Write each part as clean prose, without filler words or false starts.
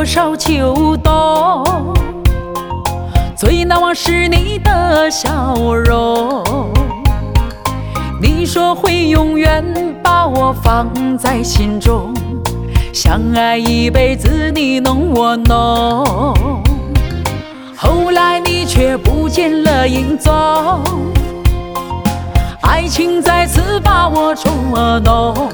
多少秋冬，最难忘是你的笑容。你说会永远把我放在心中，相爱一辈子你侬我侬。后来你却不见了影踪，爱情再次把我捉弄。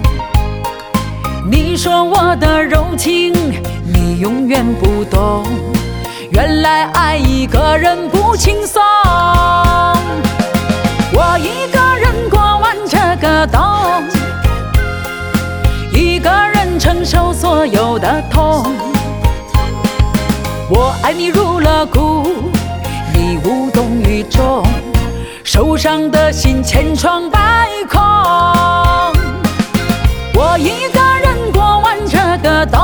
你说我的柔情你永远不懂，原来爱一个人不轻松。我一个人过完这个冬，一个人承受所有的痛。我爱你入了骨，你无动于衷，受伤的心千疮百孔。我一个人过完这个冬，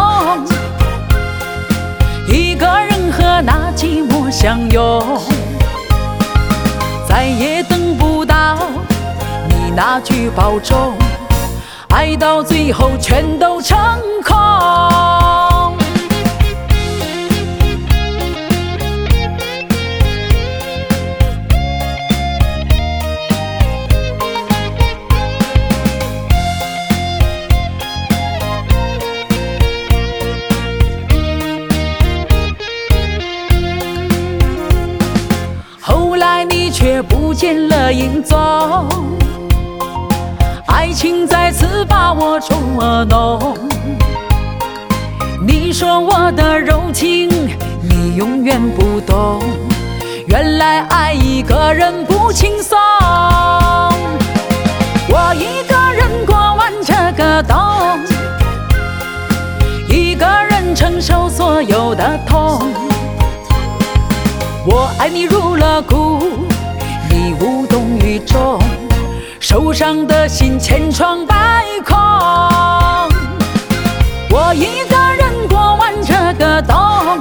一个人和那寂寞相拥，再也等不到你那句保重，爱到最后全都成空。你却不见了影踪，爱情再次把我捉弄。你说我的柔情你永远不懂，原来爱一个人不轻松。我一个人过完这个冬，一个人承受所有的痛。我爱你入了骨，你无动于衷，受伤的心千疮百孔。我一个人过完这个冬，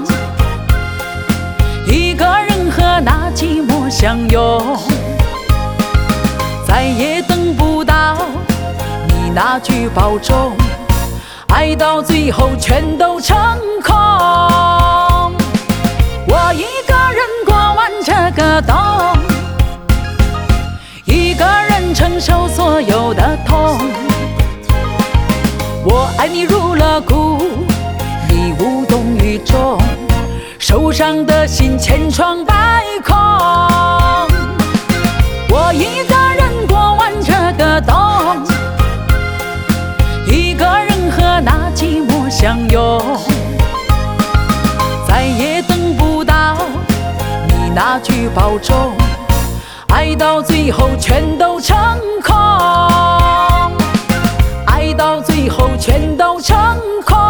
一个人和那寂寞相拥，再也等不到你那句保重，爱到最后全都成空。我一个人过完这个冬，一个人承受所有的痛。我爱你入了骨，你无动于衷，受伤的心千疮百孔。我一个人过完这个冬，一个人和那寂寞相拥，再也等不到你那句保重，爱到最后全都成空，爱到最后全都成空。